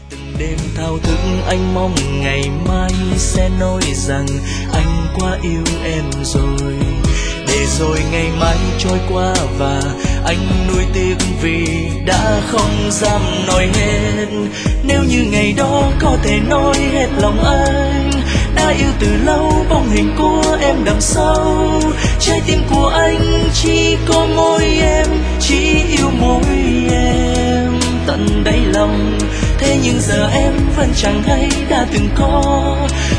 Từng đêm thao thức anh mong ngày mai sẽ nói rằng anh quá yêu em rồi. Để rồi ngày mai trôi qua và anh nuối tiếc vì đã không dám nói hết. Nếu như ngày đó có thể nói hết lòng anh, đã yêu từ lâu bóng hình của em đằng sau. Trái tim của anh chỉ có mỗi em, chỉ yêu mỗi em tận đáy lòng. Thế nhưng giờ em vẫn chẳng hay đã từng có